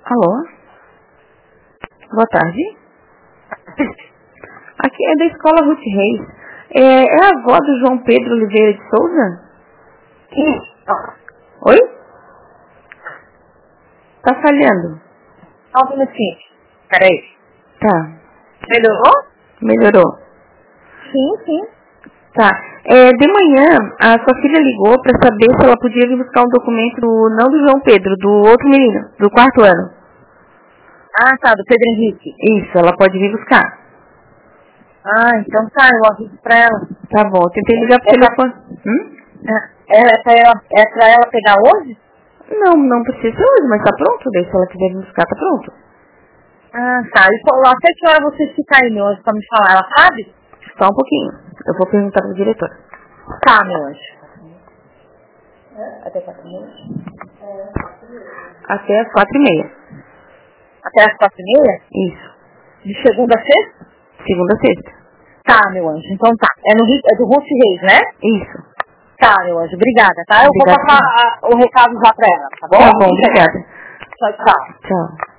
Alô? Boa tarde. Aqui é da escola Ruth Reis. É a avó do João Pedro Oliveira de Souza? Oi? Tá falhando? Só um minutinho. Peraí. Tá. Melhorou? Melhorou. Sim. Tá. De manhã, a sua filha ligou pra saber se ela podia vir buscar um documento não do João Pedro, do outro menino, do 4º ano. Ah, tá, do Pedro Henrique. Isso, ela pode vir buscar. Ah, então tá, eu aviso pra ela. Tá bom, eu tentei ligar pro telefone. É pra ela pegar hoje? Não precisa ser hoje, mas tá pronto. Daí se ela quiser vir buscar, tá pronto. Ah, tá. E até que hora vocês ficam aí, meu anjo, pra me falar? Ela sabe? Só um pouquinho. Eu vou perguntar pro diretor. Tá, meu anjo. Até 4h30? Até as 4h30. Até as 4h30? Isso. De segunda a sexta? Segunda a sexta. Tá, meu anjo. Então tá. É do Ruth Reis, né? Isso. Tá, meu anjo. Obrigada, tá? Eu vou Obrigada. passar o recado já pra ela, tá bom? Tá bom, obrigada. Tchau. Tchau.